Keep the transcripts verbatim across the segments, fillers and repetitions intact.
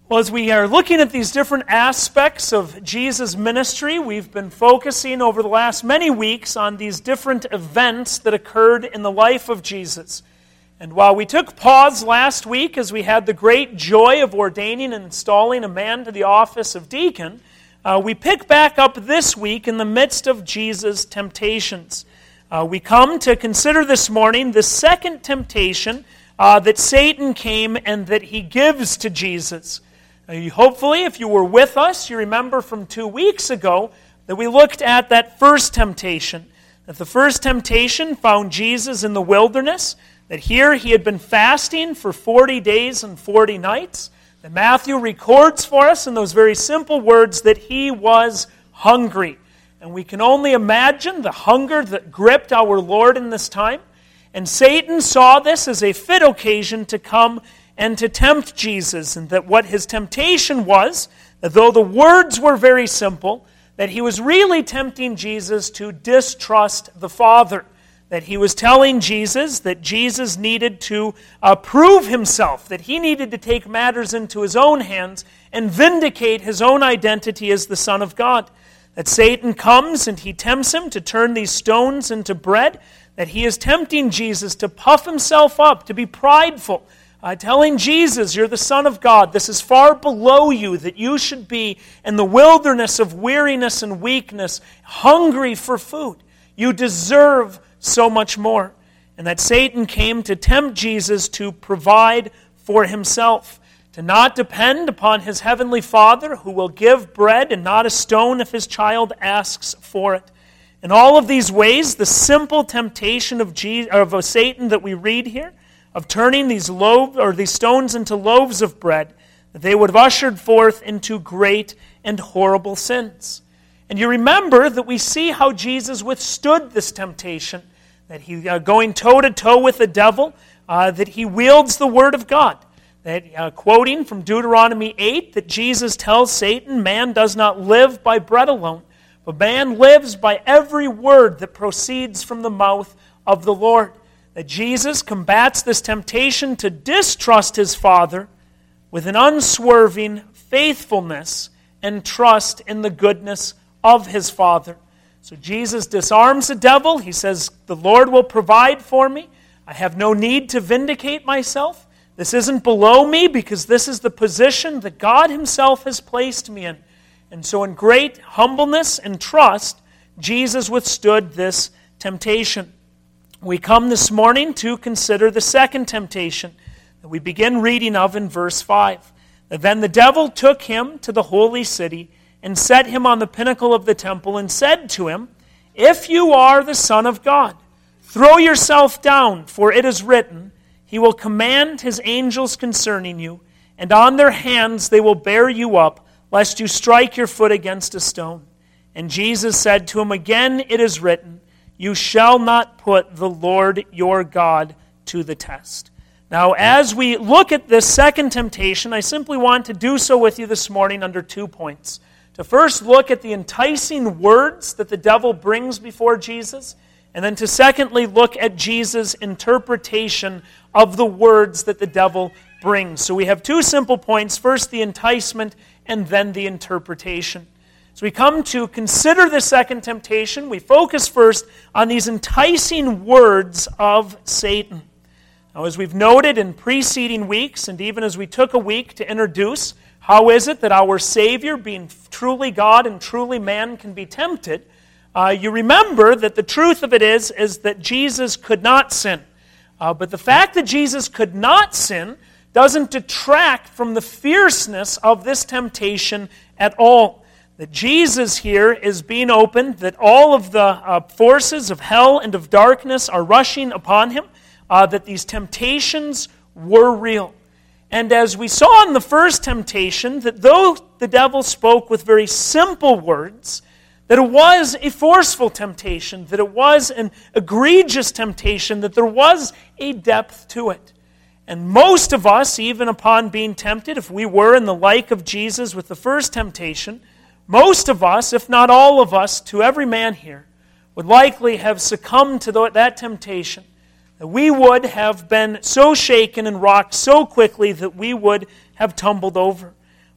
Well, as we are looking at these different aspects of Jesus' ministry, we've been focusing over the last many weeks on these different events that occurred in the life of Jesus. And while we took pause last week as we had the great joy of ordaining and installing a man to the office of deacon, uh, we pick back up this week in the midst of Jesus' temptations. Uh, we come to consider this morning the second temptation uh, that Satan came and that he gives to Jesus. Hopefully, if you were with us, you remember from two weeks ago that we looked at that first temptation. That the first temptation found Jesus in the wilderness, that here he had been fasting for forty days and forty nights. That Matthew records for us in those very simple words that he was hungry. And we can only imagine the hunger that gripped our Lord in this time. And Satan saw this as a fit occasion to come and to tempt Jesus, and that what his temptation was, that though the words were very simple, that he was really tempting Jesus to distrust the Father. That he was telling Jesus that Jesus needed to uh, prove himself, that he needed to take matters into his own hands and vindicate his own identity as the Son of God. That Satan comes and he tempts him to turn these stones into bread, that he is tempting Jesus to puff himself up, to be prideful, Uh, telling Jesus, you're the Son of God. This is far below you, that you should be in the wilderness of weariness and weakness, hungry for food. You deserve so much more. And that Satan came to tempt Jesus to provide for himself, to not depend upon his heavenly Father who will give bread and not a stone if his child asks for it. In all of these ways, the simple temptation of, Jesus, of Satan that we read here, of turning these loaves or these stones into loaves of bread, that they would have ushered forth into great and horrible sins. And you remember that we see how Jesus withstood this temptation, that he, uh, going toe-to-toe with the devil, uh, that he wields the Word of God. That, uh, quoting from Deuteronomy eight, that Jesus tells Satan, man does not live by bread alone, but man lives by every word that proceeds from the mouth of the Lord. That Jesus combats this temptation to distrust his Father with an unswerving faithfulness and trust in the goodness of his Father. So Jesus disarms the devil. He says, the Lord will provide for me. I have no need to vindicate myself. This isn't below me because this is the position that God himself has placed me in. And so in great humbleness and trust, Jesus withstood this temptation. We come this morning to consider the second temptation that we begin reading of in verse five. Then the devil took him to the holy city and set him on the pinnacle of the temple and said to him, if you are the Son of God, throw yourself down, for it is written, he will command his angels concerning you, and on their hands they will bear you up, lest you strike your foot against a stone. And Jesus said to him, again it is written, you shall not put the Lord your God to the test. Now, as we look at this second temptation, I simply want to do so with you this morning under two points. To first look at the enticing words that the devil brings before Jesus, and then to secondly look at Jesus' interpretation of the words that the devil brings. So we have two simple points. First, the enticement, and then the interpretation. As we come to consider the second temptation, we focus first on these enticing words of Satan. Now, as we've noted in preceding weeks, and even as we took a week to introduce, how is it that our Savior, being truly God and truly man, can be tempted? Uh, you remember that the truth of it is, is that Jesus could not sin. Uh, but the fact that Jesus could not sin doesn't detract from the fierceness of this temptation at all. That Jesus here is being opened, that all of the uh, forces of hell and of darkness are rushing upon him, uh, that these temptations were real. And as we saw in the first temptation, that though the devil spoke with very simple words, that it was a forceful temptation, that it was an egregious temptation, that there was a depth to it. And most of us, even upon being tempted, if we were in the like of Jesus with the first temptation, most of us, if not all of us, to every man here, would likely have succumbed to that temptation, that we would have been so shaken and rocked so quickly that we would have tumbled over.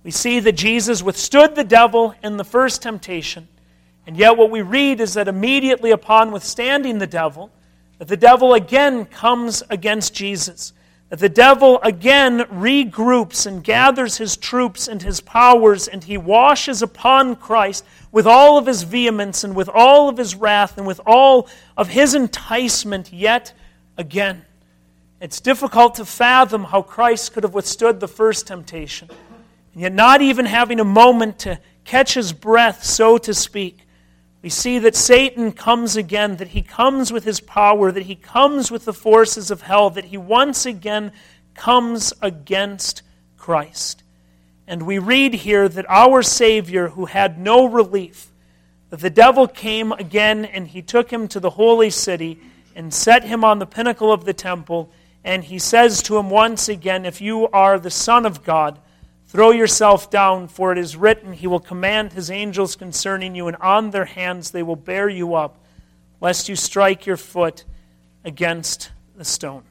We see that Jesus withstood the devil in the first temptation, and yet what we read is that immediately upon withstanding the devil, that the devil again comes against Jesus, that the devil again regroups and gathers his troops and his powers, and he washes upon Christ with all of his vehemence and with all of his wrath and with all of his enticement yet again. It's difficult to fathom how Christ could have withstood the first temptation, and yet not even having a moment to catch his breath, so to speak. We see that Satan comes again, that he comes with his power, that he comes with the forces of hell, that he once again comes against Christ. And we read here that our Savior, who had no relief, that the devil came again and he took him to the holy city and set him on the pinnacle of the temple, and he says to him once again, if you are the Son of God, throw yourself down, for it is written, he will command his angels concerning you, and on their hands they will bear you up, lest you strike your foot against the stone.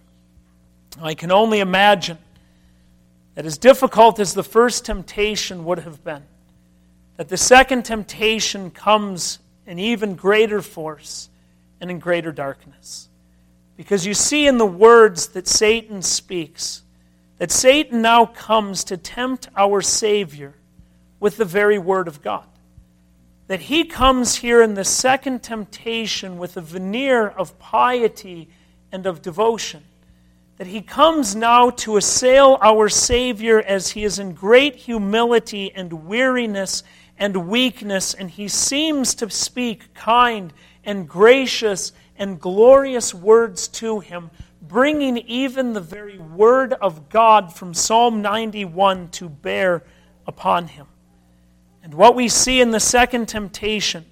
I can only imagine that as difficult as the first temptation would have been, that the second temptation comes in even greater force and in greater darkness. Because you see in the words that Satan speaks, that Satan now comes to tempt our Savior with the very Word of God. That he comes here in the second temptation with a veneer of piety and of devotion. That he comes now to assail our Savior as he is in great humility and weariness and weakness, and he seems to speak kind and gracious and glorious words to him, bringing even the very word of God from Psalm ninety-one to bear upon him. And what we see in the second temptation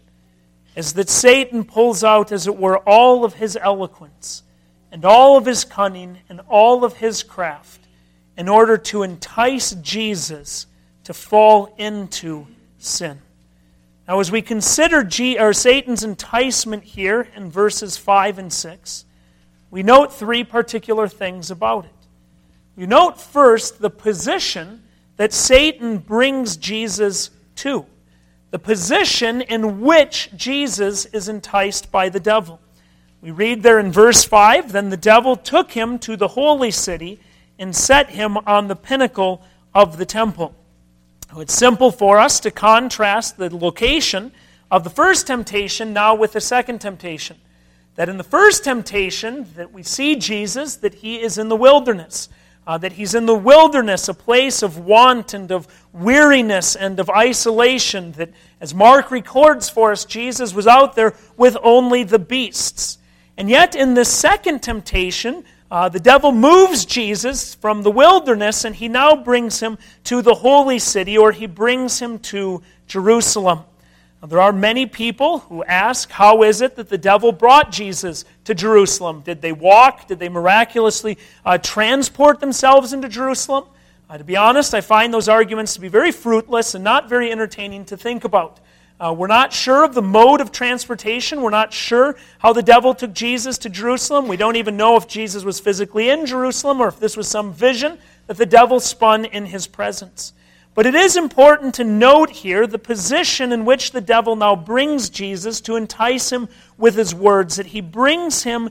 is that Satan pulls out, as it were, all of his eloquence and all of his cunning and all of his craft in order to entice Jesus to fall into sin. Now, as we consider G- or Satan's enticement here in verses five and six, we note three particular things about it. You note first the position that Satan brings Jesus to, the position in which Jesus is enticed by the devil. We read there in verse five, then the devil took him to the holy city and set him on the pinnacle of the temple. Now, it's simple for us to contrast the location of the first temptation now with the second temptation. That in the first temptation, that we see Jesus, that he is in the wilderness. Uh, that he's in the wilderness, a place of want and of weariness and of isolation. That, as Mark records for us, Jesus was out there with only the beasts. And yet in the second temptation, uh, the devil moves Jesus from the wilderness, and he now brings him to the holy city, or he brings him to Jerusalem. Now, there are many people who ask, how is it that the devil brought Jesus to Jerusalem? Did they walk? Did they miraculously uh, transport themselves into Jerusalem? Uh, to be honest, I find those arguments to be very fruitless and not very entertaining to think about. Uh, we're not sure of the mode of transportation. We're not sure how the devil took Jesus to Jerusalem. We don't even know if Jesus was physically in Jerusalem or if this was some vision that the devil spun in his presence. But it is important to note here the position in which the devil now brings Jesus to entice him with his words, that he brings him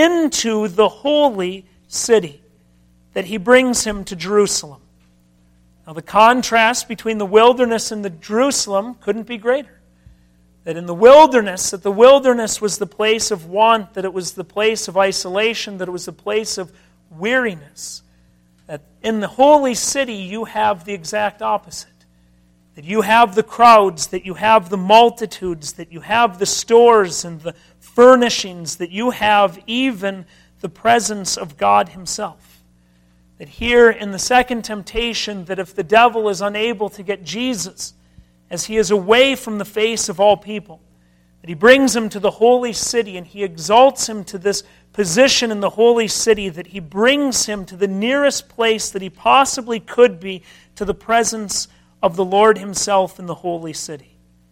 into the holy city, that he brings him to Jerusalem. Now, the contrast between the wilderness and the Jerusalem couldn't be greater. That in the wilderness, that the wilderness was the place of want, that it was the place of isolation, that it was the place of weariness. That in the holy city you have the exact opposite. That you have the crowds, that you have the multitudes, that you have the stores and the furnishings, that you have even the presence of God himself. That here in the second temptation, that if the devil is unable to get Jesus, as he is away from the face of all people, that he brings him to the holy city and he exalts him to this position in the holy city, that he brings him to the nearest place that he possibly could be to the presence of the Lord himself in the holy city.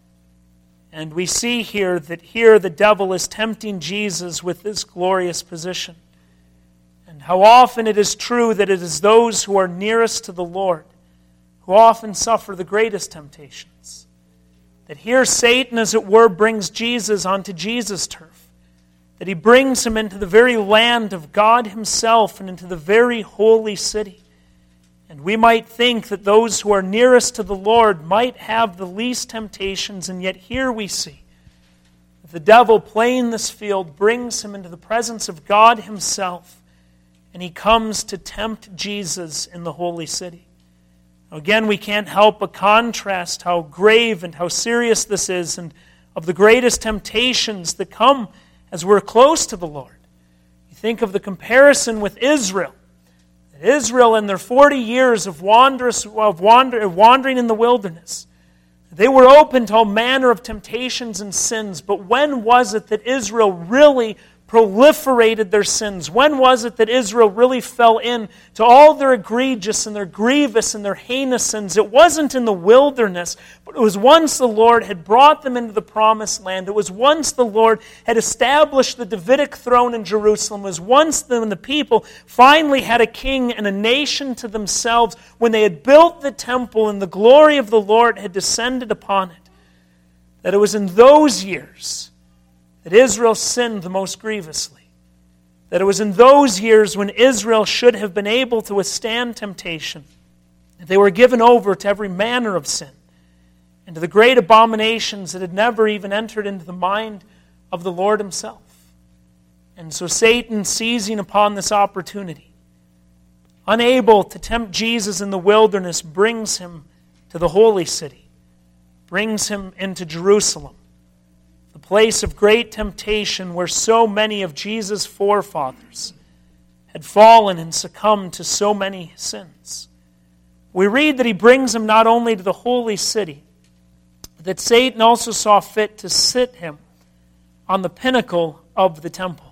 And we see here that here the devil is tempting Jesus with this glorious position. And how often it is true that it is those who are nearest to the Lord who often suffer the greatest temptations. That here Satan, as it were, brings Jesus onto Jesus' turf. That he brings him into the very land of God himself and into the very holy city. And we might think that those who are nearest to the Lord might have the least temptations, and yet here we see that the devil playing this field brings him into the presence of God himself, and he comes to tempt Jesus in the holy city. Again, we can't help but contrast how grave and how serious this is, and of the greatest temptations that come as we're close to the Lord. You think of the comparison with Israel. Israel, in their forty years of, wanderous, of wander, wandering in the wilderness, they were open to all manner of temptations and sins. But when was it that Israel really proliferated their sins? When was it that Israel really fell in to all their egregious and their grievous and their heinous sins? It wasn't in the wilderness, but it was once the Lord had brought them into the promised land. It was once the Lord had established the Davidic throne in Jerusalem. It was once when the people finally had a king and a nation to themselves, when they had built the temple and the glory of the Lord had descended upon it. That it was in those years that Israel sinned the most grievously. That it was in those years when Israel should have been able to withstand temptation. That they were given over to every manner of sin and to the great abominations that had never even entered into the mind of the Lord himself. And so Satan, seizing upon this opportunity, unable to tempt Jesus in the wilderness, brings him to the holy city, brings him into Jerusalem, the place of great temptation where so many of Jesus' forefathers had fallen and succumbed to so many sins. We read that he brings him not only to the holy city, but that Satan also saw fit to sit him on the pinnacle of the temple.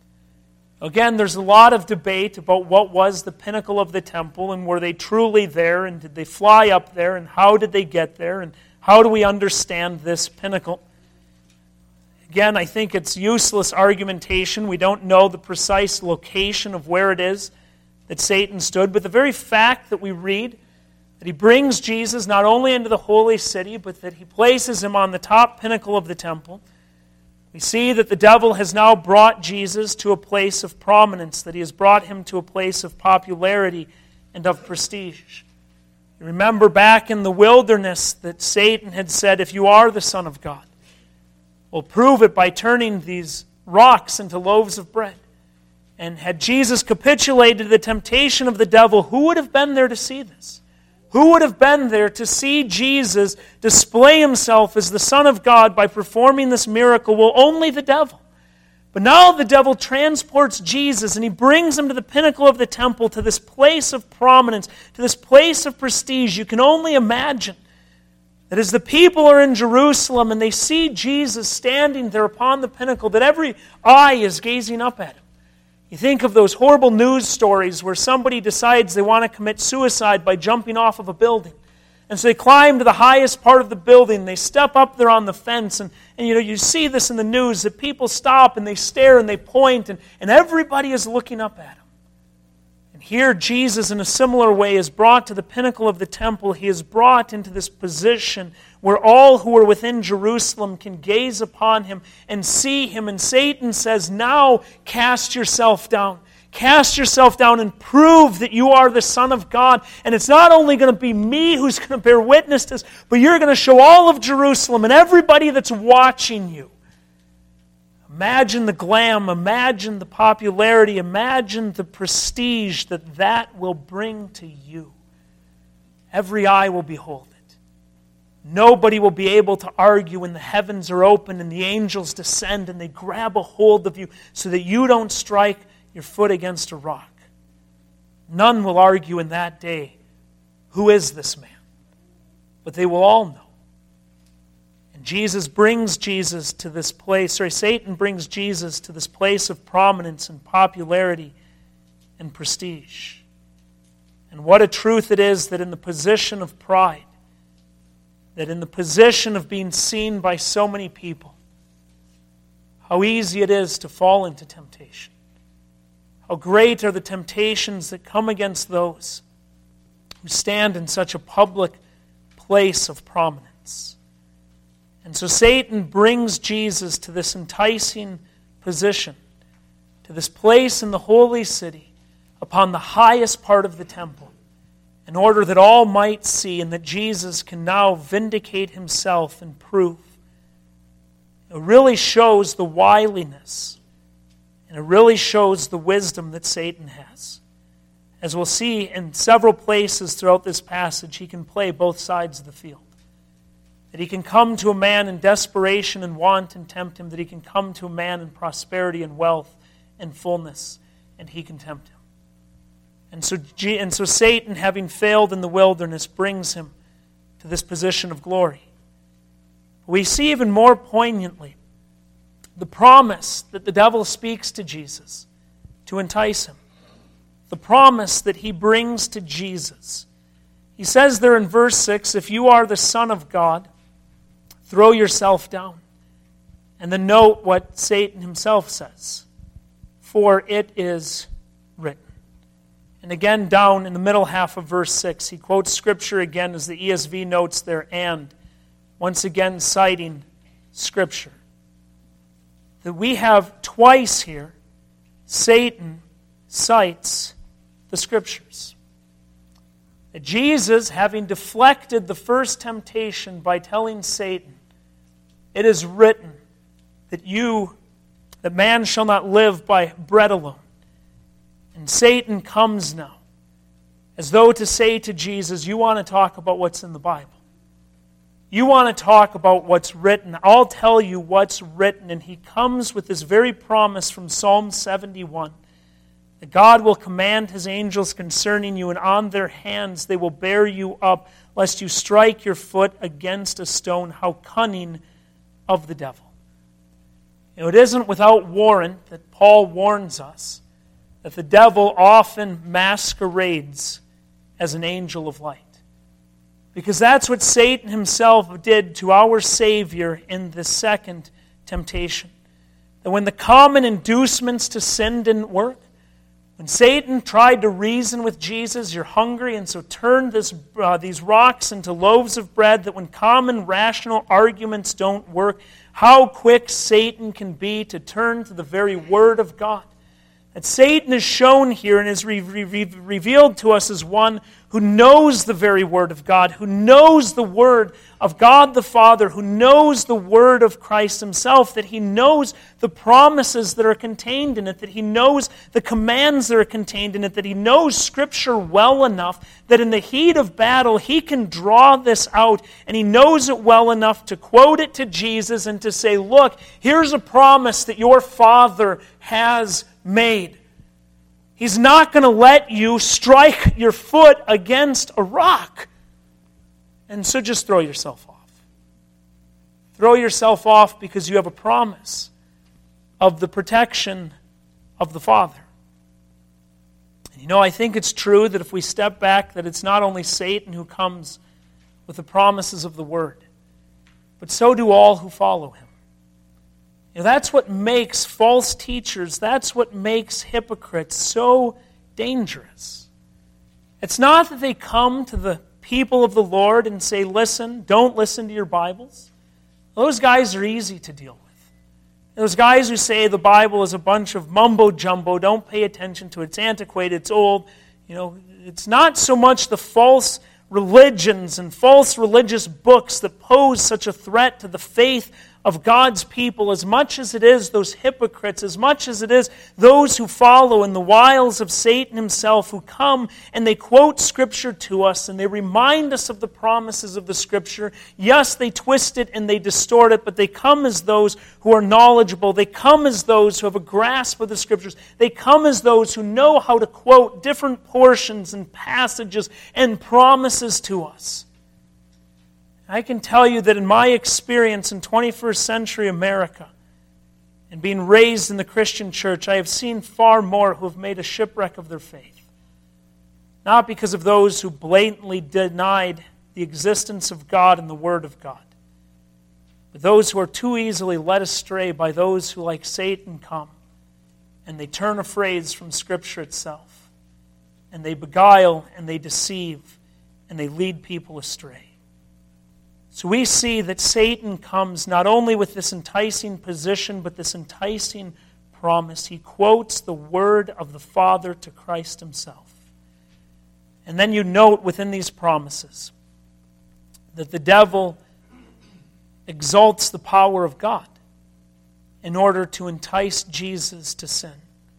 Again, there's a lot of debate about what was the pinnacle of the temple, and were they truly there, and did they fly up there, and how did they get there, and how do we understand this pinnacle? Again, I think it's useless argumentation. We don't know the precise location of where it is that Satan stood, but the very fact that we read that he brings Jesus not only into the holy city, but that he places him on the top pinnacle of the temple, we see that the devil has now brought Jesus to a place of prominence, that he has brought him to a place of popularity and of prestige. You remember back in the wilderness that Satan had said, if you are the Son of God, we'll prove it by turning these rocks into loaves of bread. And had Jesus capitulated to the temptation of the devil, who would have been there to see this? Who would have been there to see Jesus display himself as the Son of God by performing this miracle? Well, only the devil. But now the devil transports Jesus and he brings him to the pinnacle of the temple, to this place of prominence, to this place of prestige. You can only imagine that as the people are in Jerusalem and they see Jesus standing there upon the pinnacle, that every eye is gazing up at him. You think of those horrible news stories where somebody decides they want to commit suicide by jumping off of a building. And so they climb to the highest part of the building, they step up there on the fence, and, and you know, you see this in the news, that people stop and they stare and they point, and, and everybody is looking up at him. And here Jesus, in a similar way, is brought to the pinnacle of the temple. He is brought into this position where all who are within Jerusalem can gaze upon him and see him. And Satan says, now cast yourself down. Cast yourself down and prove that you are the Son of God. And it's not only going to be me who's going to bear witness to this, but you're going to show all of Jerusalem and everybody that's watching you. Imagine the glam, imagine the popularity, imagine the prestige that that will bring to you. Every eye will behold it. Nobody will be able to argue when the heavens are open and the angels descend and they grab a hold of you so that you don't strike your foot against a rock. None will argue in that day, who is this man? But they will all know. And Jesus brings Jesus to this place, sorry, Satan brings Jesus to this place of prominence and popularity and prestige. And what a truth it is that in the position of pride, that in the position of being seen by so many people, how easy it is to fall into temptation. How great are the temptations that come against those who stand in such a public place of prominence. And so Satan brings Jesus to this enticing position, to this place in the holy city, upon the highest part of the temple, in order that all might see and that Jesus can now vindicate himself and prove. It really shows the wiliness, and it really shows the wisdom that Satan has. As we'll see in several places throughout this passage, he can play both sides of the field. That he can come to a man in desperation and want and tempt him, that he can come to a man in prosperity and wealth and fullness, and he can tempt him. And so, and so Satan, having failed in the wilderness, brings him to this position of glory. We see even more poignantly the promise that the devil speaks to Jesus to entice him. The promise that he brings to Jesus. He says there in verse six, if you are the Son of God, throw yourself down. And then note what Satan himself says. For it is written. And again, down in the middle half of verse six, he quotes Scripture again as the E S V notes there, and once again citing Scripture. That we have twice here, Satan cites the Scriptures. That Jesus, having deflected the first temptation by telling Satan, it is written that you, that man shall not live by bread alone. And Satan comes now, as though to say to Jesus, you want to talk about what's in the Bible. You want to talk about what's written. I'll tell you what's written. And he comes with this very promise from Psalm seventy-one. That God will command his angels concerning you, and on their hands they will bear you up, lest you strike your foot against a stone. How cunning of the devil. You know, it isn't without warrant that Paul warns us that the devil often masquerades as an angel of light. Because that's what Satan himself did to our Savior in the second temptation. That when the common inducements to sin didn't work, when Satan tried to reason with Jesus, you're hungry, and so turn this, uh, these rocks into loaves of bread, that when common rational arguments don't work, how quick Satan can be to turn to the very Word of God. That Satan is shown here and is re- re- revealed to us as one who knows the very Word of God, who knows the Word of God the Father, who knows the Word of Christ himself, that he knows the promises that are contained in it, that he knows the commands that are contained in it, that he knows Scripture well enough that in the heat of battle he can draw this out, and he knows it well enough to quote it to Jesus and to say, look, here's a promise that your Father has made. He's not going to let you strike your foot against a rock. And so just throw yourself off. Throw yourself off because you have a promise of the protection of the Father. And you know, I think it's true that if we step back, that it's not only Satan who comes with the promises of the Word, but so do all who follow him. You know, that's what makes false teachers, that's what makes hypocrites so dangerous. It's not that they come to the people of the Lord and say, listen, don't listen to your Bibles. Those guys are easy to deal with. Those guys who say the Bible is a bunch of mumbo-jumbo, don't pay attention to it, it's antiquated, it's old. You know, it's not so much the false religions and false religious books that pose such a threat to the faith of God's people as much as it is those hypocrites, as much as it is those who follow in the wiles of Satan himself, who come and they quote Scripture to us and they remind us of the promises of the Scripture. Yes, they twist it and they distort it, but they come as those who are knowledgeable. They come as those who have a grasp of the Scriptures. They come as those who know how to quote different portions and passages and promises to us. I can tell you that in my experience in twenty-first century America and being raised in the Christian church, I have seen far more who have made a shipwreck of their faith. Not because of those who blatantly denied the existence of God and the Word of God, but those who are too easily led astray by those who, like Satan, come and they turn a phrase from Scripture itself, and they beguile and they deceive, and they lead people astray. So we see that Satan comes not only with this enticing position, but this enticing promise. He quotes the word of the Father to Christ himself. And then you note within these promises that the devil exalts the power of God in order to entice Jesus to sin.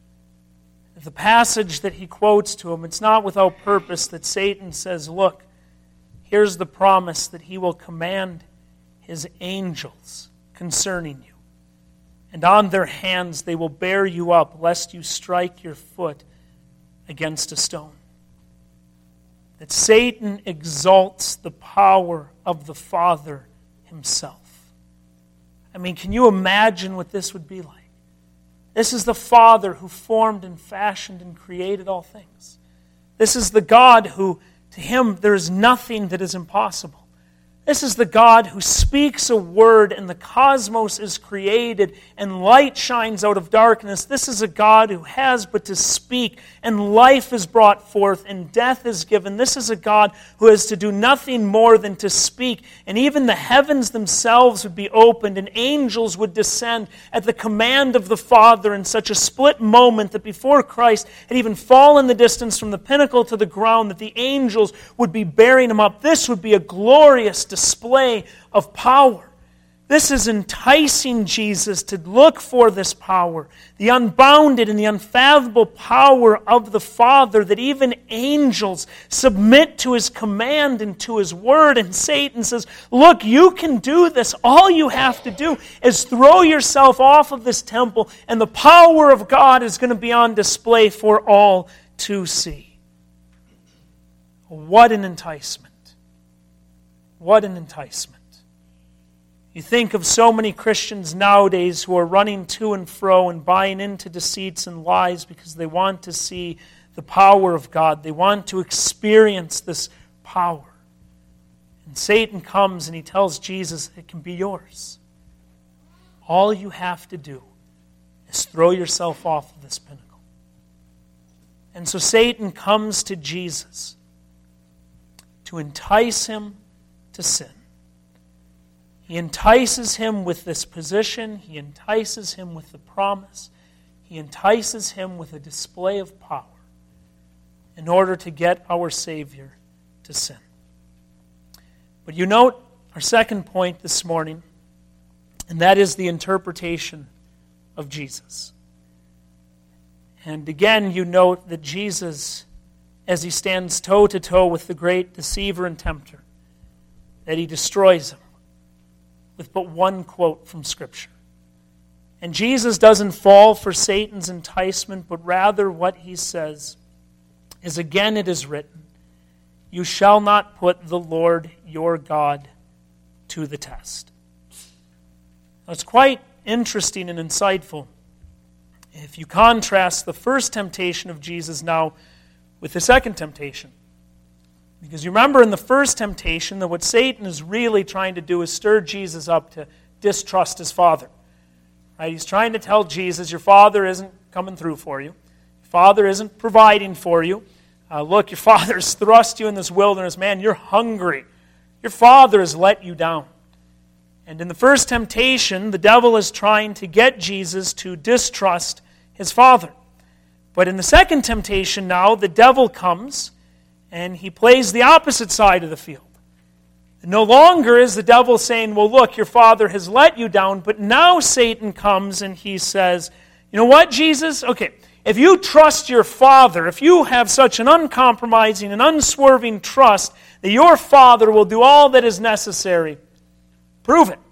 The passage that he quotes to him, it's not without purpose that Satan says, look, here's the promise that he will command his angels concerning you. And on their hands they will bear you up, lest you strike your foot against a stone. That Satan exalts the power of the Father himself. I mean, can you imagine what this would be like? This is the Father who formed and fashioned and created all things. This is the God who, to him, there is nothing that is impossible. This is the God who speaks a word and the cosmos is created and light shines out of darkness. This is a God who has but to speak and life is brought forth and death is given. This is a God who has to do nothing more than to speak. And even the heavens themselves would be opened and angels would descend at the command of the Father in such a split moment that before Christ had even fallen the distance from the pinnacle to the ground, that the angels would be bearing him up. This would be a glorious display of power. This is enticing Jesus to look for this power, the unbounded and the unfathomable power of the Father, that even angels submit to his command and to his word. And Satan says, look, you can do this. All you have to do is throw yourself off of this temple and the power of God is going to be on display for all to see. What an enticement. What an enticement. You think of so many Christians nowadays who are running to and fro and buying into deceits and lies because they want to see the power of God. They want to experience this power. And Satan comes and he tells Jesus, it can be yours. All you have to do is throw yourself off of this pinnacle. And so Satan comes to Jesus to entice him to sin. He entices him with this position. He entices him with the promise. He entices him with a display of power in order to get our Savior to sin. But you note our second point this morning, and that is the interpretation of Jesus. And again, you note that Jesus, as he stands toe-to-toe with the great deceiver and tempter, that he destroys him with but one quote from Scripture. And Jesus doesn't fall for Satan's enticement, but rather what he says is, again it is written, you shall not put the Lord your God to the test. Now, it's quite interesting and insightful if you contrast the first temptation of Jesus now with the second temptation. Because you remember in the first temptation that what Satan is really trying to do is stir Jesus up to distrust his Father. Right? He's trying to tell Jesus, your Father isn't coming through for you. Your Father isn't providing for you. Uh, look, your Father's thrust you in this wilderness. Man, you're hungry. Your Father has let you down. And in the first temptation, the devil is trying to get Jesus to distrust his Father. But in the second temptation now, the devil comes and he plays the opposite side of the field. No longer is the devil saying, well, look, your Father has let you down, but now Satan comes and he says, you know what, Jesus? Okay, if you trust your Father, if you have such an uncompromising and unswerving trust that your Father will do all that is necessary, prove it.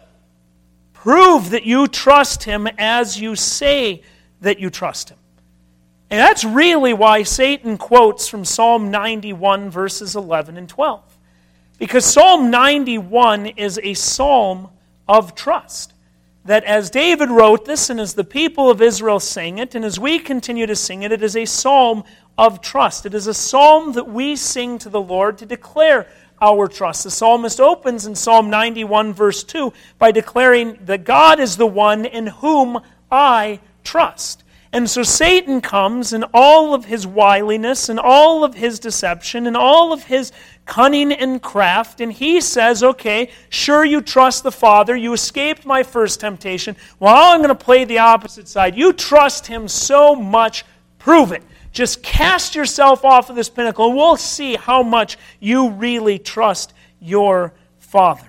Prove that you trust him as you say that you trust him. And that's really why Satan quotes from Psalm ninety-one, verses eleven and twelve. Because Psalm ninety-one is a psalm of trust. That as David wrote this, and as the people of Israel sang it, and as we continue to sing it, it is a psalm of trust. It is a psalm that we sing to the Lord to declare our trust. The psalmist opens in Psalm ninety-one, verse two, by declaring that God is the one in whom I trust. And so Satan comes in all of his wiliness and all of his deception and all of his cunning and craft, and he says, okay, sure you trust the Father, you escaped my first temptation, well I'm going to play the opposite side. You trust him so much, prove it. Just cast yourself off of this pinnacle and we'll see how much you really trust your Father.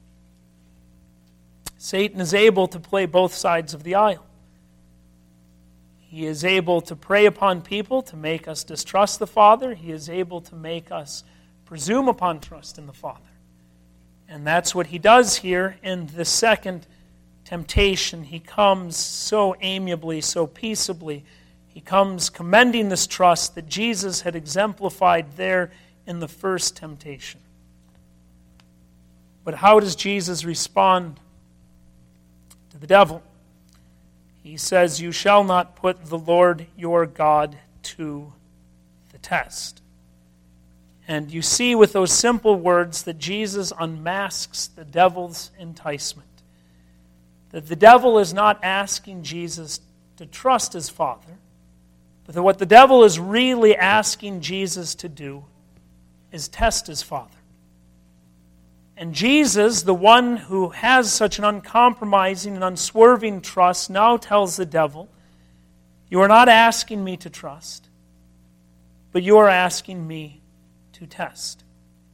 Satan is able to play both sides of the aisle. He is able to prey upon people to make us distrust the Father. He is able to make us presume upon trust in the Father. And that's what he does here in the second temptation. He comes so amiably, so peaceably. He comes commending this trust that Jesus had exemplified there in the first temptation. But how does Jesus respond to the devil? He says, you shall not put the Lord your God to the test. And you see with those simple words that Jesus unmasks the devil's enticement. That the devil is not asking Jesus to trust his Father, but that what the devil is really asking Jesus to do is test his Father. And Jesus, the one who has such an uncompromising and unswerving trust, now tells the devil, you are not asking me to trust, but you are asking me to test.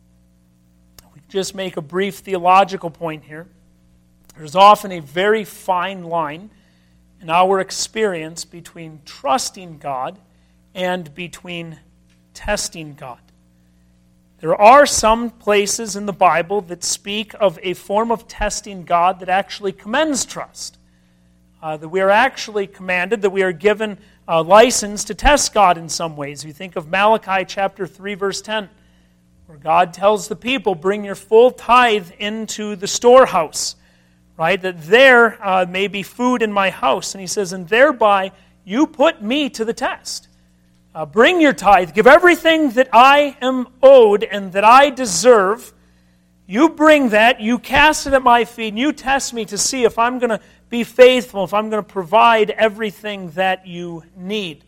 We just make a brief theological point here. There's often a very fine line in our experience between trusting God and between testing God. There are some places in the Bible that speak of a form of testing God that actually commends trust. Uh, that we are actually commanded, that we are given a license to test God in some ways. You think of Malachi chapter three, verse ten, where God tells the people, bring your full tithe into the storehouse, right? That there uh, may be food in my house. And he says, and thereby you put me to the test. Uh, bring your tithe, give everything that I am owed and that I deserve. You bring that, you cast it at my feet, and you test me to see if I'm going to be faithful, if I'm going to provide everything that you need.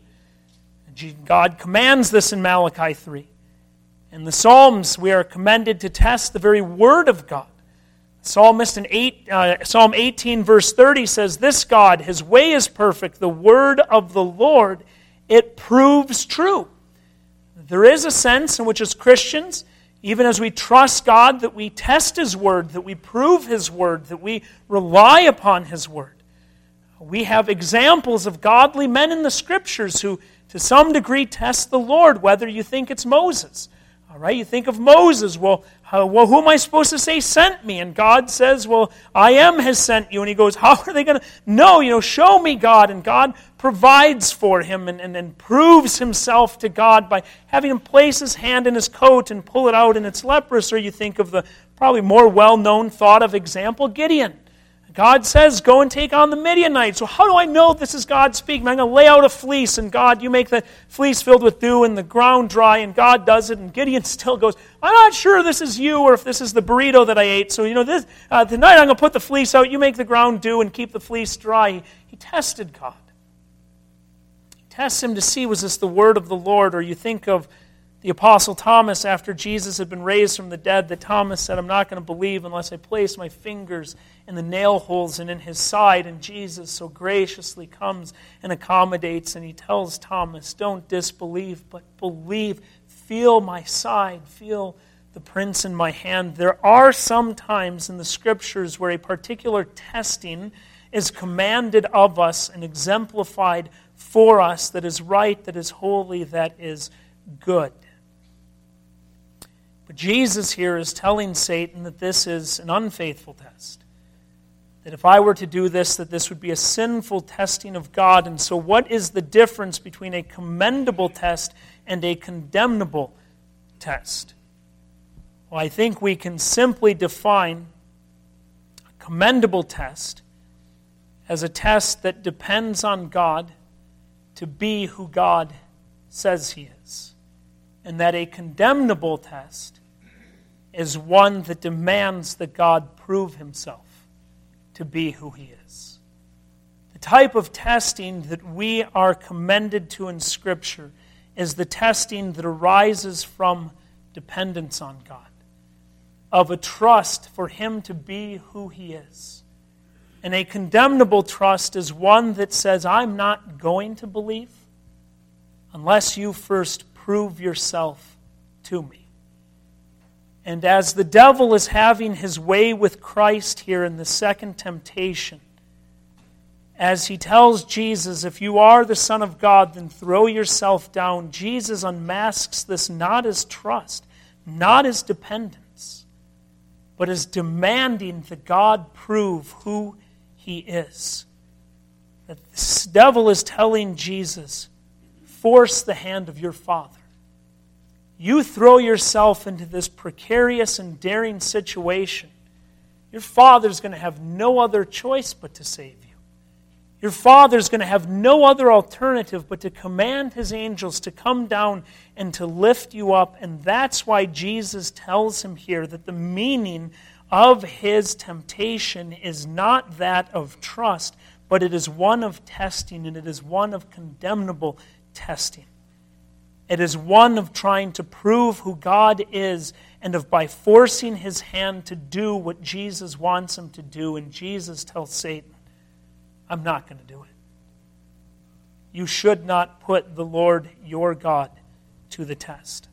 God commands this in Malachi three. In the Psalms, we are commended to test the very Word of God. Psalmist in eight, uh, Psalm eighteen, verse thirty says, this God, his way is perfect, the word of the Lord, it proves true. There is a sense in which as Christians, even as we trust God, that we test his word, that we prove his word, that we rely upon his word. We have examples of godly men in the Scriptures who, to some degree, test the Lord, whether you think it's Moses. All right, you think of Moses, well, how, well, who am I supposed to say sent me? And God says, well, I am has sent you. And he goes, how are they going to know? You know, show me God. And God provides for him and, and, and proves himself to God by having him place his hand in his coat and pull it out and it's leprous. Or you think of the probably more well-known, thought-of example, Gideon. God says, go and take on the Midianites. So how do I know this is God speaking? I'm going to lay out a fleece, and God, you make the fleece filled with dew and the ground dry, and God does it, and Gideon still goes, I'm not sure this is you or if this is the burrito that I ate. So, you know, this uh, tonight I'm going to put the fleece out, you make the ground dew and keep the fleece dry. He, he tested God. He tests him to see, was this the word of the Lord? Or you think of the Apostle Thomas, after Jesus had been raised from the dead, that Thomas said, I'm not going to believe unless I place my fingers in the nail holes and in his side. And Jesus so graciously comes and accommodates, and he tells Thomas, don't disbelieve, but believe. Feel my side. Feel the prints in my hand. There are some times in the Scriptures where a particular testing is commanded of us and exemplified for us that is right, that is holy, that is good. But Jesus here is telling Satan that this is an unfaithful test. That if I were to do this, that this would be a sinful testing of God. And so what is the difference between a commendable test and a condemnable test? Well, I think we can simply define a commendable test as a test that depends on God to be who God says he is. And that a condemnable test is one that demands that God prove himself to be who he is. The type of testing that we are commended to in Scripture is the testing that arises from dependence on God, of a trust for Him to be who He is. And a condemnable trust is one that says, I'm not going to believe unless you first prove yourself to me. And as the devil is having his way with Christ here in the second temptation, as he tells Jesus, if you are the Son of God, then throw yourself down, Jesus unmasks this not as trust, not as dependence, but as demanding that God prove who He is. That the devil is telling Jesus, force the hand of your Father. You throw yourself into this precarious and daring situation. Your Father's going to have no other choice but to save you. Your Father's going to have no other alternative but to command His angels to come down and to lift you up. And that's why Jesus tells him here that the meaning of his temptation is not that of trust, but it is one of testing, and it is one of condemnable testing. It is one of trying to prove who God is, and of by forcing His hand to do what Jesus wants him to do. And Jesus tells Satan, I'm not going to do it. You should not put the Lord your God to the test.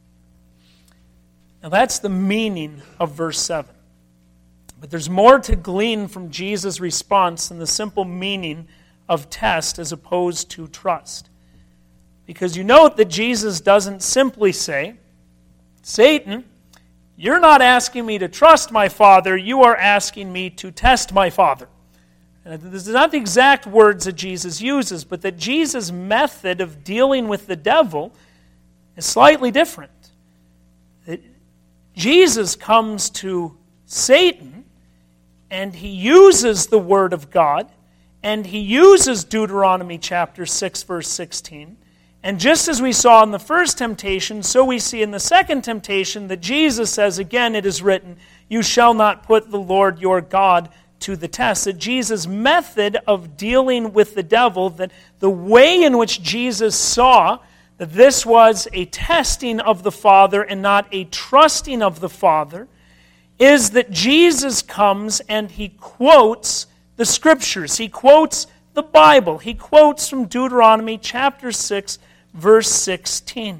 Now that's the meaning of verse seven. But there's more to glean from Jesus' response than the simple meaning of test as opposed to trust. Because you note that Jesus doesn't simply say, Satan, you're not asking me to trust my Father, you are asking me to test my Father. And this is not the exact words that Jesus uses, but that Jesus' method of dealing with the devil is slightly different. That Jesus comes to Satan, and he uses the Word of God, and he uses Deuteronomy chapter six, verse sixteen. And just as we saw in the first temptation, so we see in the second temptation that Jesus says, again it is written, you shall not put the Lord your God to the test. That Jesus' method of dealing with the devil, that the way in which Jesus saw that this was a testing of the Father and not a trusting of the Father, is that Jesus comes and he quotes the Scriptures. He quotes the Bible. He quotes from Deuteronomy chapter six, verse sixteen.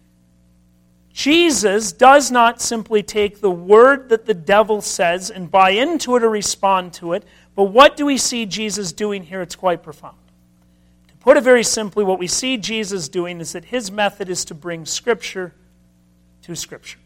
Jesus does not simply take the word that the devil says and buy into it or respond to it, but what do we see Jesus doing here? It's quite profound. To put it very simply, what we see Jesus doing is that his method is to bring Scripture to Scripture.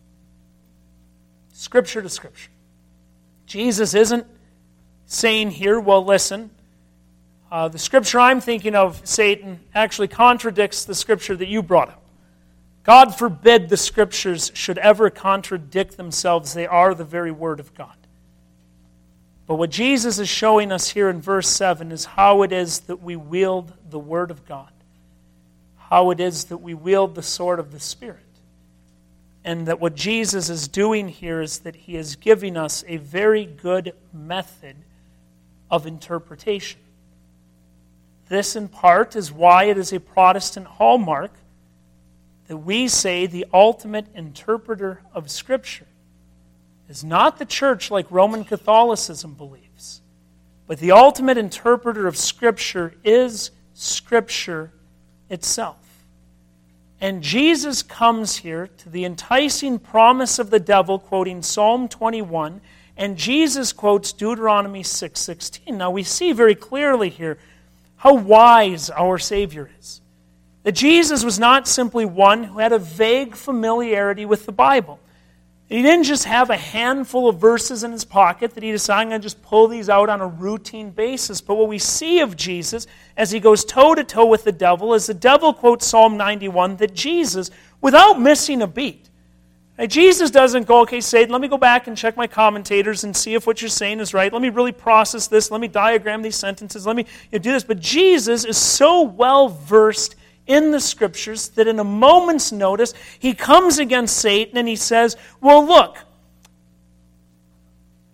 Scripture to Scripture. Jesus isn't saying here, well, listen, uh, the Scripture I'm thinking of, Satan, actually contradicts the Scripture that you brought up. God forbid the Scriptures should ever contradict themselves. They are the very Word of God. But what Jesus is showing us here in verse seven is how it is that we wield the Word of God. How it is that we wield the sword of the Spirit. And that what Jesus is doing here is that He is giving us a very good method of interpretation. This, in part, is why it is a Protestant hallmark that we say the ultimate interpreter of Scripture is not the church like Roman Catholicism believes, but the ultimate interpreter of Scripture is Scripture itself. And Jesus comes here to the enticing promise of the devil, quoting Psalm twenty-one, and Jesus quotes Deuteronomy six sixteen. Now we see very clearly here how wise our Savior is. That Jesus was not simply one who had a vague familiarity with the Bible. He didn't just have a handful of verses in his pocket that he decided, I'm going to just pull these out on a routine basis. But what we see of Jesus as he goes toe-to-toe with the devil is the devil quotes Psalm ninety-one, that Jesus, without missing a beat, right, Jesus doesn't go, okay, Satan, let me go back and check my commentators and see if what you're saying is right. Let me really process this. Let me diagram these sentences. Let me you know, do this. But Jesus is so well-versed in the Scriptures that in a moment's notice, he comes against Satan and he says, well, look,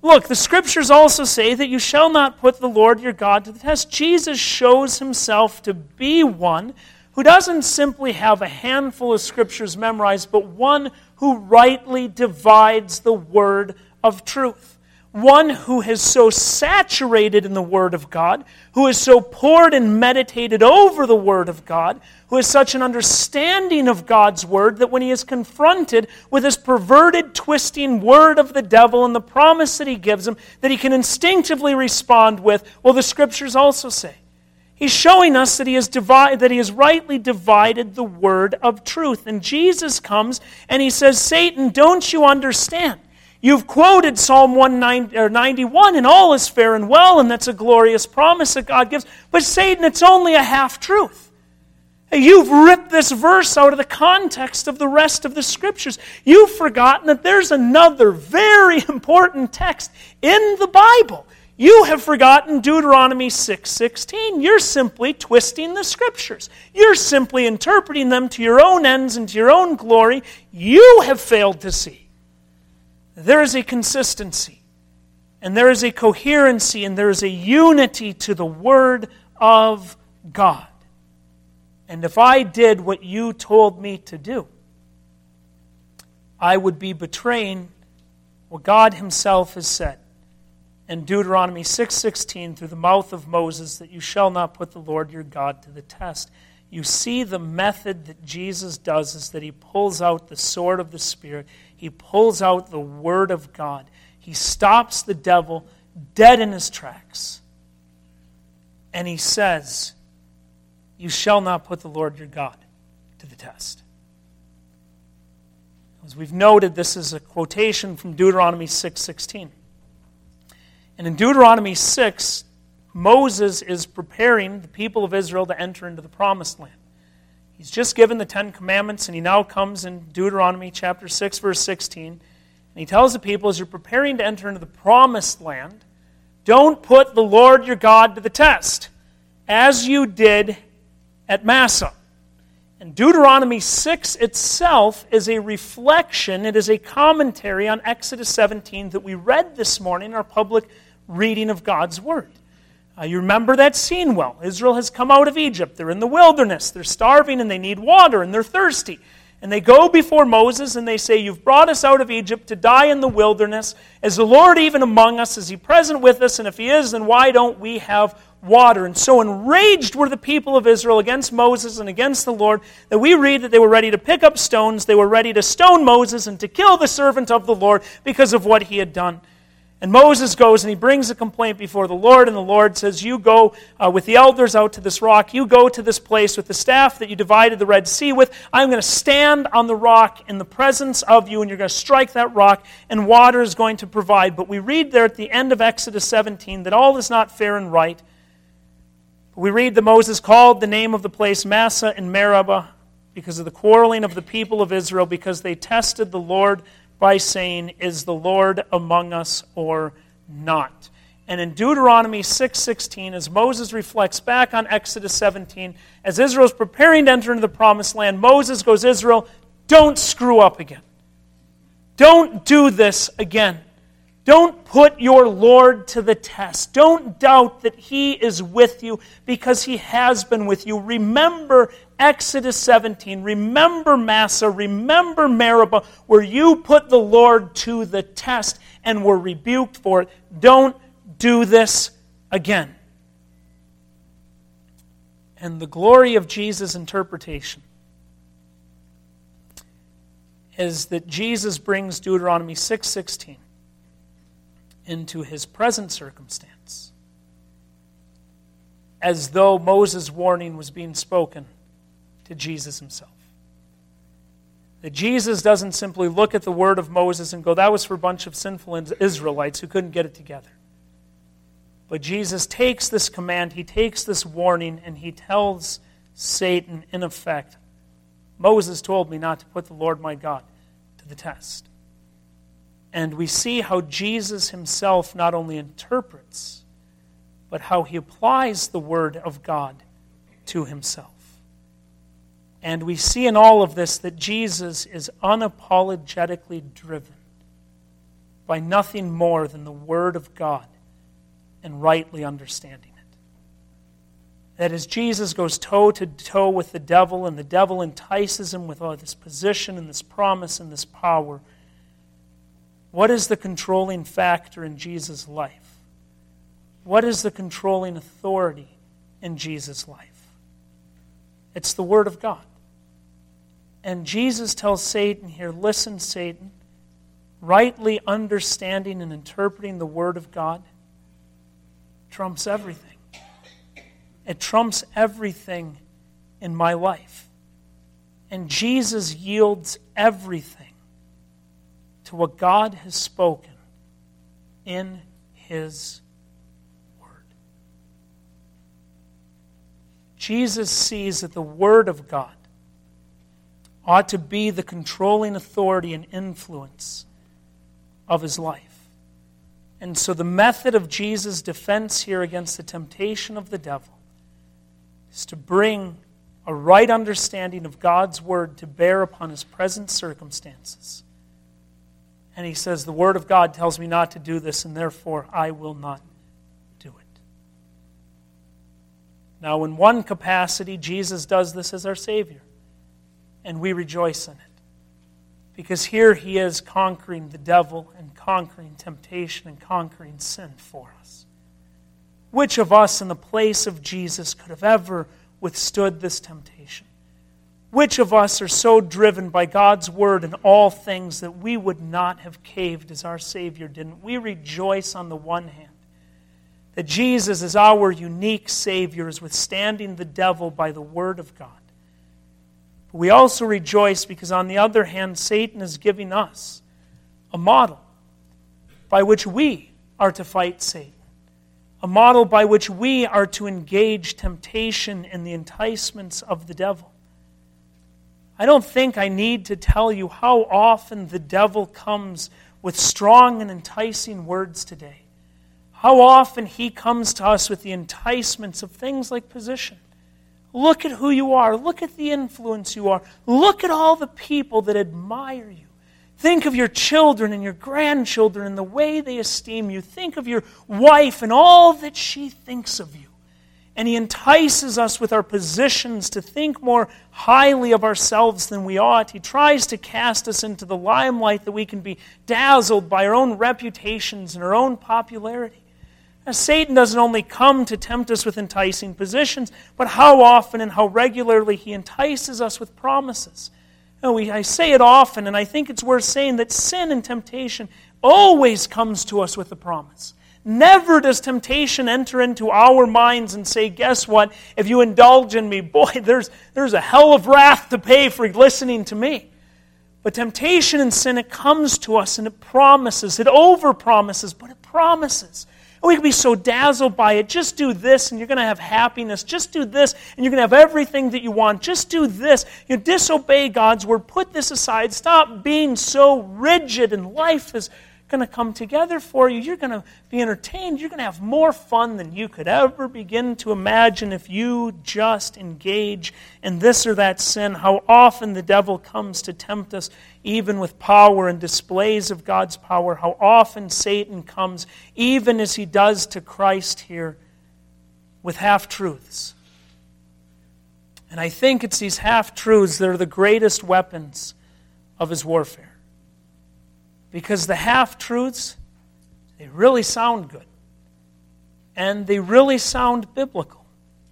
Look, the Scriptures also say that you shall not put the Lord your God to the test. Jesus shows himself to be one who doesn't simply have a handful of Scriptures memorized, but one who rightly divides the word of truth. One who has so saturated in the Word of God, who has so poured and meditated over the Word of God, who has such an understanding of God's Word that when he is confronted with this perverted, twisting word of the devil and the promise that he gives him, that he can instinctively respond with, well, the Scriptures also say. He's showing us that he has divide, that he has rightly divided the word of truth. And Jesus comes and he says, Satan, don't you understand? You've quoted Psalm one ninety-one, and all is fair and well, and that's a glorious promise that God gives. But Satan, it's only a half-truth. You've ripped this verse out of the context of the rest of the Scriptures. You've forgotten that there's another very important text in the Bible. You have forgotten Deuteronomy six sixteen. You're simply twisting the Scriptures. You're simply interpreting them to your own ends and to your own glory. You have failed to see. There is a consistency, and there is a coherency, and there is a unity to the Word of God. And if I did what you told me to do, I would be betraying what God himself has said in Deuteronomy six sixteen through the mouth of Moses, that you shall not put the Lord your God to the test. You see, the method that Jesus does is that he pulls out the sword of the Spirit. He pulls out the Word of God. He stops the devil dead in his tracks. And he says, you shall not put the Lord your God to the test. As we've noted, this is a quotation from Deuteronomy six sixteen. And in Deuteronomy six, Moses is preparing the people of Israel to enter into the Promised Land. He's just given the Ten Commandments, and he now comes in Deuteronomy chapter six, verse sixteen, and he tells the people, as you're preparing to enter into the Promised Land, don't put the Lord your God to the test, as you did at Massah. And Deuteronomy six itself is a reflection, it is a commentary on Exodus seventeen that we read this morning in our public reading of God's Word. Uh, you remember that scene well. Israel has come out of Egypt. They're in the wilderness. They're starving and they need water and they're thirsty. And they go before Moses and they say, you've brought us out of Egypt to die in the wilderness. Is the Lord even among us? Is he present with us? And if he is, then why don't we have water? And so enraged were the people of Israel against Moses and against the Lord that we read that they were ready to pick up stones. They were ready to stone Moses and to kill the servant of the Lord because of what he had done. And Moses goes and he brings a complaint before the Lord, and the Lord says, you go uh, with the elders out to this rock, you go to this place with the staff that you divided the Red Sea with. I'm going to stand on the rock in the presence of you, and you're going to strike that rock, and water is going to provide. But we read there at the end of Exodus seventeen that all is not fair and right. We read that Moses called the name of the place Massah and Meribah because of the quarreling of the people of Israel, because they tested the Lord by saying, is the Lord among us or not? And in Deuteronomy six sixteen, as Moses reflects back on Exodus seventeen, as Israel is preparing to enter into the Promised Land, Moses goes, Israel, don't screw up again. Don't do this again. Don't put your Lord to the test. Don't doubt that he is with you, because he has been with you. Remember Exodus seventeen. Remember Massah. Remember Meribah, where you put the Lord to the test and were rebuked for it. Don't do this again. And the glory of Jesus' interpretation is that Jesus brings Deuteronomy six sixteen into his present circumstance, as though Moses' warning was being spoken to Jesus himself. That Jesus doesn't simply look at the word of Moses and go, that was for a bunch of sinful Israelites who couldn't get it together. But Jesus takes this command, he takes this warning, and he tells Satan, in effect, Moses told me not to put the Lord my God to the test. And we see how Jesus himself not only interprets, but how he applies the word of God to himself. And we see in all of this that Jesus is unapologetically driven by nothing more than the Word of God and rightly understanding it. That as Jesus goes toe to toe with the devil, and the devil entices him with all this position and this promise and this power, what is the controlling factor in Jesus' life? What is the controlling authority in Jesus' life? It's the Word of God. And Jesus tells Satan here, listen, Satan, rightly understanding and interpreting the Word of God trumps everything. It trumps everything in my life. And Jesus yields everything to what God has spoken in His Word. Jesus sees that the Word of God ought to be the controlling authority and influence of his life. And so the method of Jesus' defense here against the temptation of the devil is to bring a right understanding of God's Word to bear upon his present circumstances. And he says, the Word of God tells me not to do this, and therefore I will not do it. Now, in one capacity, Jesus does this as our Savior. And we rejoice in it. Because here he is conquering the devil and conquering temptation and conquering sin for us. Which of us in the place of Jesus could have ever withstood this temptation? Which of us are so driven by God's Word in all things that we would not have caved as our Savior didn't? We rejoice on the one hand that Jesus is our unique Savior, is withstanding the devil by the Word of God. We also rejoice because, on the other hand, Satan is giving us a model by which we are to fight Satan. A model by which we are to engage temptation and the enticements of the devil. I don't think I need to tell you how often the devil comes with strong and enticing words today. How often he comes to us with the enticements of things like position. Look at who you are. Look at the influence you are. Look at all the people that admire you. Think of your children and your grandchildren and the way they esteem you. Think of your wife and all that she thinks of you. And he entices us with our positions to think more highly of ourselves than we ought. He tries to cast us into the limelight that we can be dazzled by our own reputations and our own popularity. Now, Satan doesn't only come to tempt us with enticing positions, but how often and how regularly he entices us with promises. Now, we, I say it often, and I think it's worth saying that sin and temptation always comes to us with a promise. Never does temptation enter into our minds and say, guess what, if you indulge in me, boy, there's, there's a hell of wrath to pay for listening to me. But temptation and sin, it comes to us and it promises, it over-promises, but it promises. We can be so dazzled by it. Just do this and you're going to have happiness. Just do this and you're going to have everything that you want. Just do this. You disobey God's Word. Put this aside. Stop being so rigid, and life is going to come together for you. You're going to be entertained. You're going to have more fun than you could ever begin to imagine if you just engage in this or that sin. How often the devil comes to tempt us even with power and displays of God's power. How often Satan comes, even as he does to Christ here, with half-truths. And I think it's these half-truths that are the greatest weapons of his warfare. Because the half-truths, they really sound good. And they really sound biblical.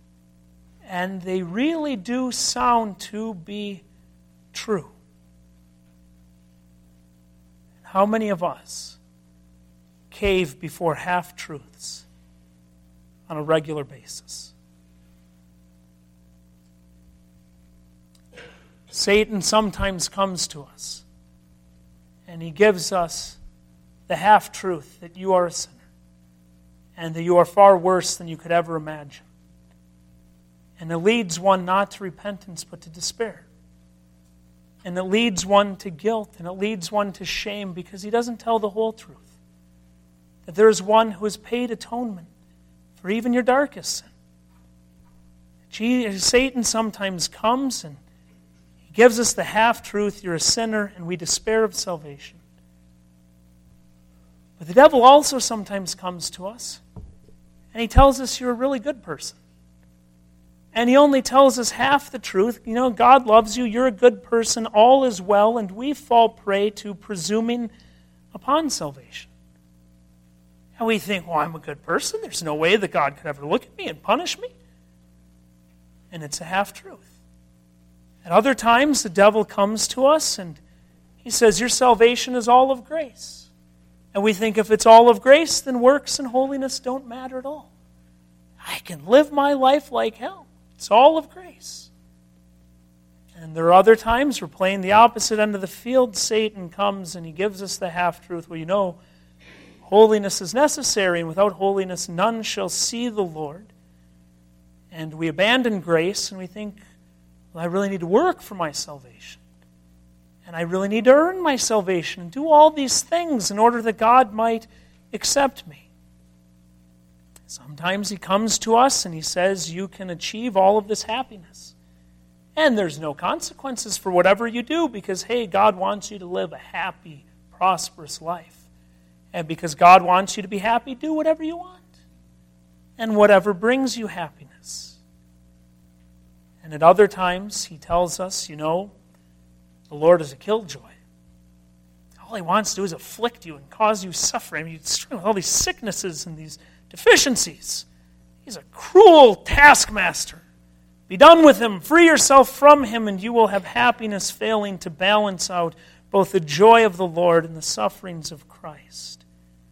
And they really do sound to be true. How many of us cave before half-truths on a regular basis? Satan sometimes comes to us and he gives us the half-truth that you are a sinner and that you are far worse than you could ever imagine. And it leads one not to repentance but to despair. And it leads one to guilt, and it leads one to shame because he doesn't tell the whole truth. That there is one who has paid atonement for even your darkest sin. Satan sometimes comes and he gives us the half-truth, you're a sinner, and we despair of salvation. But the devil also sometimes comes to us, and he tells us you're a really good person. And he only tells us half the truth. You know, God loves you, you're a good person, all is well, and we fall prey to presuming upon salvation. And we think, well, I'm a good person. There's no way that God could ever look at me and punish me. And it's a half-truth. At other times, the devil comes to us and he says, your salvation is all of grace. And we think if it's all of grace, then works and holiness don't matter at all. I can live my life like hell. It's all of grace. And there are other times we're playing the opposite end of the field. Satan comes and he gives us the half-truth. Well, you know, holiness is necessary, and without holiness none shall see the Lord. And we abandon grace and we think, well, I really need to work for my salvation. And I really need to earn my salvation and do all these things in order that God might accept me. Sometimes he comes to us and he says, you can achieve all of this happiness. And there's no consequences for whatever you do because, hey, God wants you to live a happy, prosperous life. And because God wants you to be happy, do whatever you want. And whatever brings you happiness. And at other times, he tells us, you know, the Lord is a killjoy. All he wants to do is afflict you and cause you suffering. I mean, you struggle with all these sicknesses and these deficiencies. He's a cruel taskmaster. Be done with him. Free yourself from him, and you will have happiness failing to balance out both the joy of the Lord and the sufferings of Christ.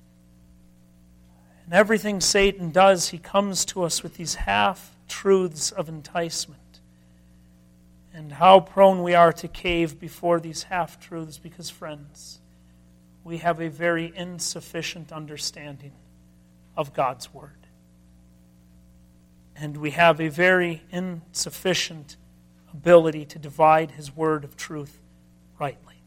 And everything Satan does, he comes to us with these half-truths of enticement. And how prone we are to cave before these half-truths because, friends, we have a very insufficient understanding of God's Word. And we have a very insufficient ability to divide His Word of truth rightly.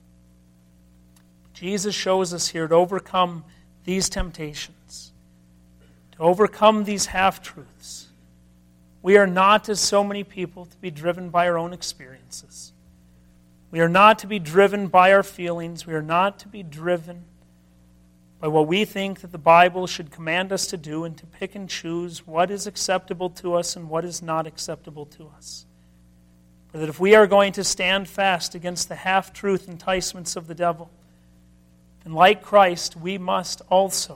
Jesus shows us here to overcome these temptations, to overcome these half-truths. We are not, as so many people, to be driven by our own experiences. We are not to be driven by our feelings. We are not to be driven by what we think that the Bible should command us to do and to pick and choose what is acceptable to us and what is not acceptable to us. But that if we are going to stand fast against the half-truth enticements of the devil, then like Christ, we must also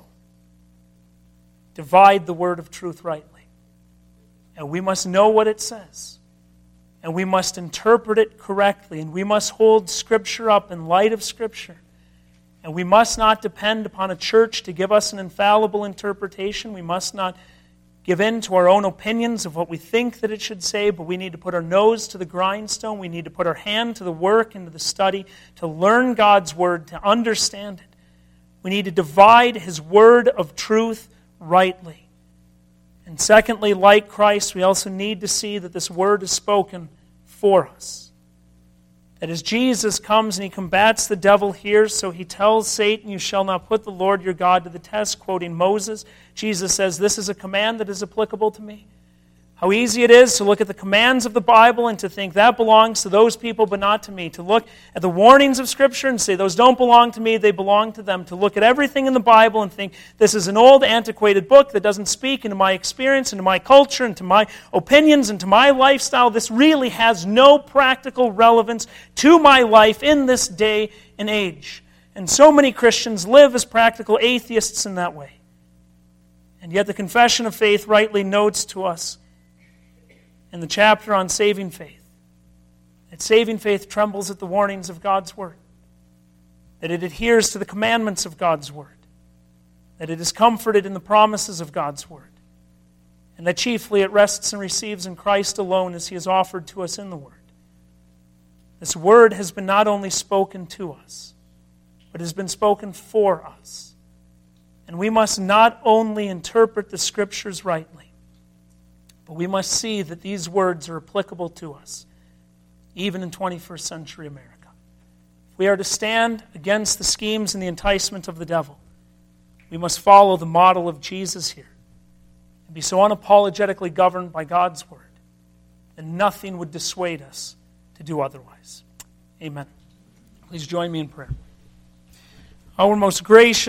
divide the word of truth rightly. And we must know what it says. And we must interpret it correctly. And we must hold Scripture up in light of Scripture. And we must not depend upon a church to give us an infallible interpretation. We must not give in to our own opinions of what we think that it should say, but we need to put our nose to the grindstone. We need to put our hand to the work and to the study to learn God's Word, to understand it. We need to divide His Word of truth rightly. And secondly, like Christ, we also need to see that this Word is spoken for us. That as Jesus comes and He combats the devil here, so He tells Satan, you shall not put the Lord your God to the test, quoting Moses. Jesus says, this is a command that is applicable to me. How easy it is to look at the commands of the Bible and to think that belongs to those people but not to me. To look at the warnings of Scripture and say those don't belong to me, they belong to them. To look at everything in the Bible and think this is an old, antiquated book that doesn't speak into my experience, into my culture, into my opinions, into my lifestyle. This really has no practical relevance to my life in this day and age. And so many Christians live as practical atheists in that way. And yet the Confession of Faith rightly notes to us in the chapter on saving faith, that saving faith trembles at the warnings of God's Word, that it adheres to the commandments of God's Word, that it is comforted in the promises of God's Word, and that chiefly it rests and receives in Christ alone as He is offered to us in the Word. This Word has been not only spoken to us, but has been spoken for us. And we must not only interpret the Scriptures rightly, but we must see that these words are applicable to us, even in twenty-first century America. If we are to stand against the schemes and the enticement of the devil, we must follow the model of Jesus here and be so unapologetically governed by God's Word that nothing would dissuade us to do otherwise. Amen. Please join me in prayer. Our most gracious